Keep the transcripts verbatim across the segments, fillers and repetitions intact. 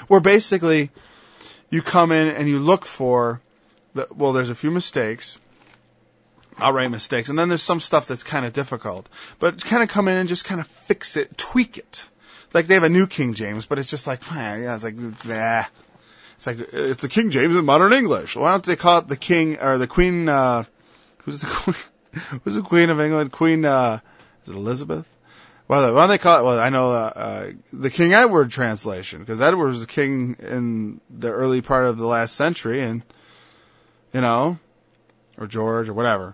where basically you come in and you look for, the, well, there's a few mistakes, outright mistakes, and then there's some stuff that's kind of difficult. But kind of come in and just kind of fix it, tweak it. Like they have a new King James, but it's just like, yeah, it's like, nah. It's like, it's the King James in modern English. Why don't they call it the King, or the Queen, uh, who's the Queen, who's the Queen of England? Queen, uh, is it Elizabeth? Well, why don't they call it, well, I know, uh, uh the King Edward translation, because Edward was the king in the early part of the last century, and, you know, or George, or whatever.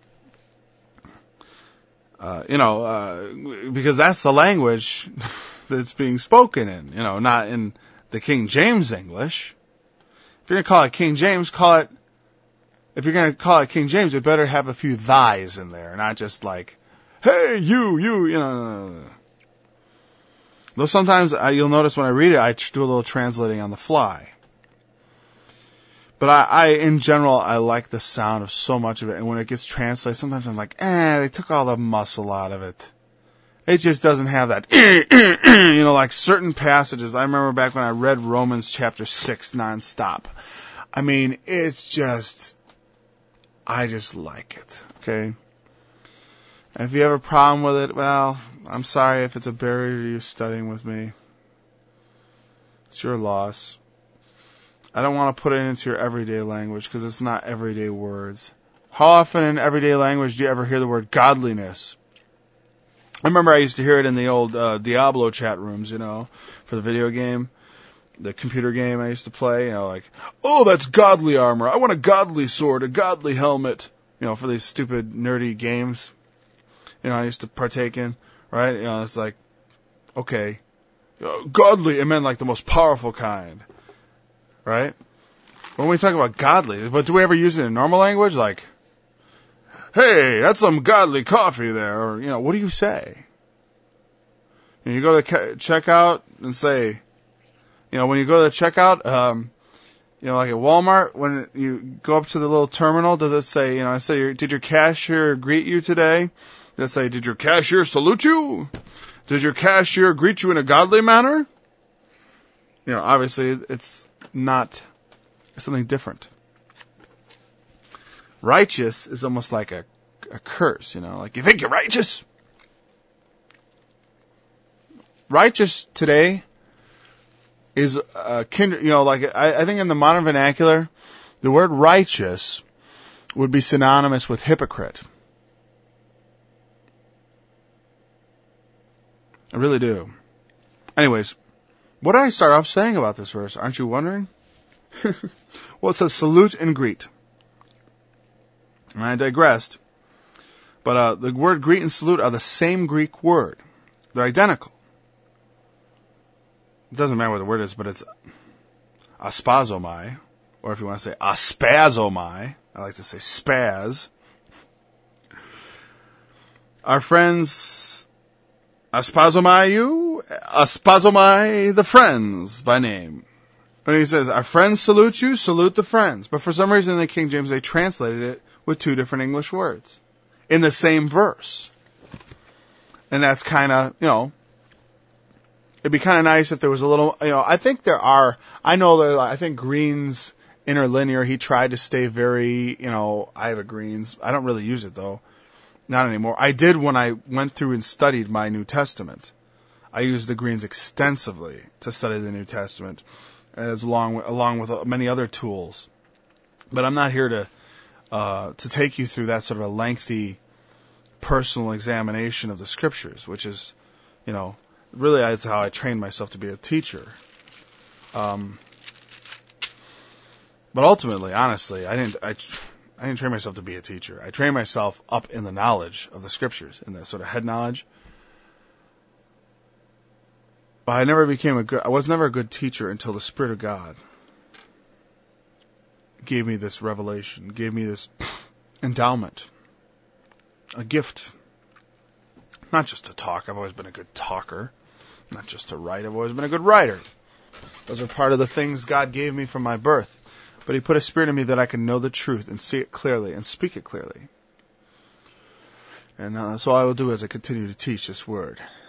Uh, you know, uh, because that's the language that's being spoken in, you know, not in the King James English. If you're going to call it King James, call it, if you're going to call it King James, it better have a few thys in there, not just like, hey, you, you, you know. Though sometimes I, you'll notice when I read it, I do a little translating on the fly. But I, I, in general, I like the sound of so much of it. And when it gets translated, sometimes I'm like, eh, they took all the muscle out of it. It just doesn't have that, you know, like certain passages. I remember back when I read Romans chapter six nonstop. I mean, it's just, I just like it, okay? And if you have a problem with it, well, I'm sorry if it's a barrier to you studying with me. It's your loss. I don't want to put it into your everyday language because it's not everyday words. How often in everyday language do you ever hear the word godliness? I remember I used to hear it in the old uh, Diablo chat rooms, you know, for the video game, the computer game I used to play, you know, like, oh, that's godly armor. I want a godly sword, a godly helmet, you know, for these stupid, nerdy games, you know, I used to partake in, right? You know, it's like, okay, uh, godly, it meant like the most powerful kind, right? When we talk about godly, but do we ever use it in normal language? Like, hey, that's some godly coffee there, or, you know, what do you say? And you go to the checkout and say, you know, when you go to the checkout, um, you know, like at Walmart, when you go up to the little terminal, does it say, you know, I say, did your cashier greet you today? Does it say, did your cashier salute you? Did your cashier greet you in a godly manner? You know, obviously it's not, it's something different. Righteous is almost like a, a curse, you know, like, you think you're righteous? Righteous today is uh, kind, you know, like, I, I think in the modern vernacular, the word righteous would be synonymous with hypocrite. I really do. Anyways, what did I start off saying about this verse? Aren't you wondering? Well, it says salute and greet. And I digressed. But uh, the word greet and salute are the same Greek word. They're identical. It doesn't matter what the word is, but it's aspazomai, or if you want to say aspazomai, I like to say spaz. Our friends aspazomai you, aspazomai the friends by name. When he says, our friends salute you, salute the friends. But for some reason in the King James, they translated it with two different English words in the same verse. And that's kind of, you know, it'd be kind of nice if there was a little, you know, I think there are, I know that, I think Green's interlinear, he tried to stay very, you know, I have a Green's. I don't really use it though. Not anymore. I did when I went through and studied my New Testament. I used the Green's extensively to study the New Testament, as along with, along with many other tools. But I'm not here to, uh, to take you through that sort of a lengthy personal examination of the scriptures, which is, you know, really that's how I trained myself to be a teacher. Um, but ultimately, honestly, I didn't, I, I didn't train myself to be a teacher. I trained myself up in the knowledge of the scriptures, in that sort of head knowledge. But I never became a good, I was never a good teacher until the Spirit of God gave me this revelation, gave me this endowment, a gift. Not just to talk. I've always been a good talker. Not just to write. I've always been a good writer. Those are part of the things God gave me from my birth. But He put a spirit in me that I can know the truth and see it clearly and speak it clearly. And uh, so I will do as I continue to teach this word.